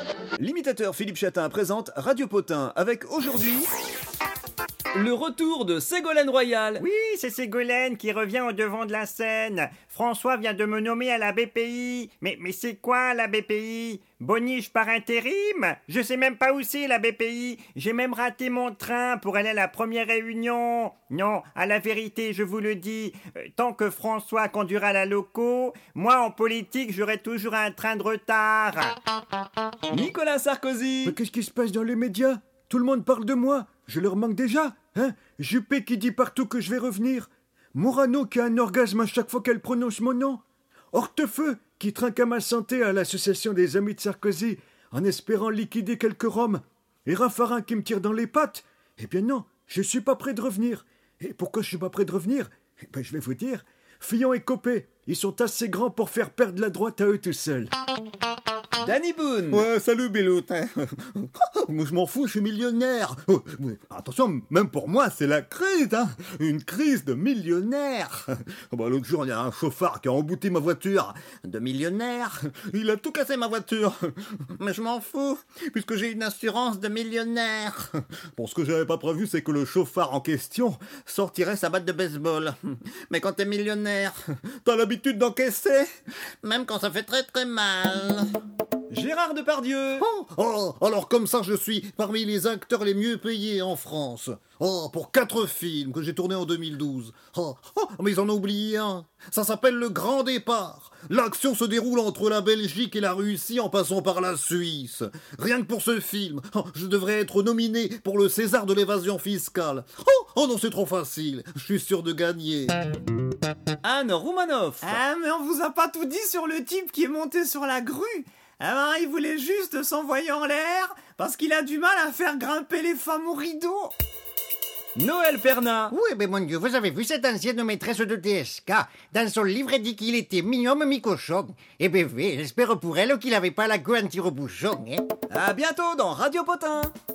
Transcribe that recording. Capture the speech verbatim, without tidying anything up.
L'imitateur Philippe Chatin présente Radio Potin avec aujourd'hui le retour de Ségolène Royal. Oui, c'est Ségolène qui revient au devant de la scène. François vient de me nommer à la B P I. Mais, mais c'est quoi la B P I? Boniche par intérim? Je sais même pas où c'est la B P I. J'ai même raté mon train pour aller à la première réunion. Non, à la vérité, je vous le dis, euh, tant que François conduira la loco, moi en politique, j'aurai toujours un train de retard. Nicolas Sarkozy. Mais qu'est-ce qui se passe dans les médias? Tout le monde parle de moi. Je leur manque déjà, hein? Juppé qui dit partout que je vais revenir. Morano qui a un orgasme à chaque fois qu'elle prononce mon nom. Hortefeux qui trinque à ma santé à l'association des amis de Sarkozy en espérant liquider quelques roms. Et Raffarin qui me tire dans les pattes. Eh bien non, je suis pas prêt de revenir. Et pourquoi je suis pas prêt de revenir? Eh ben je vais vous dire. Fillon et Copé, ils sont assez grands pour faire perdre la droite à eux tout seuls. Danny Boone. Ouais, salut Bélout. Hein. Moi, je m'en fous, je suis millionnaire. Oh, mais attention, même pour moi, c'est la crise, hein. Une crise de millionnaire. Oh, bah, l'autre jour, il y a un chauffard qui a embouti ma voiture. De millionnaire. Il a tout cassé ma voiture. Mais je m'en fous, puisque j'ai une assurance de millionnaire. Bon, ce que j'avais pas prévu, c'est que le chauffard en question sortirait sa batte de baseball. Mais quand t'es millionnaire, t'as l'habitude d'encaisser, même quand ça fait très très mal. Gérard Depardieu. Oh, oh, alors comme ça, je suis parmi les acteurs les mieux payés en France. Oh, pour quatre films que j'ai tournés en deux mille douze. Oh, oh, mais ils en ont oublié un. Ça s'appelle Le Grand Départ. L'action se déroule entre la Belgique et la Russie en passant par la Suisse. Rien que pour ce film, oh, je devrais être nominé pour le César de l'évasion fiscale. Oh, oh non, c'est trop facile. Je suis sûr de gagner. Anne Roumanoff. Ah, mais on vous a pas tout dit sur le type qui est monté sur la grue. Ah ben, il voulait juste s'envoyer en l'air parce qu'il a du mal à faire grimper les femmes au rideau. Noël Perna. Oui, mais mon Dieu, vous avez vu cette ancienne maîtresse de T S K? Dans son livre, elle dit qu'il était mignon, mais mi-cochon. Eh ben, j'espère pour elle qu'il n'avait pas la queue anti-rebouchon, hein. À bientôt dans Radio Potin.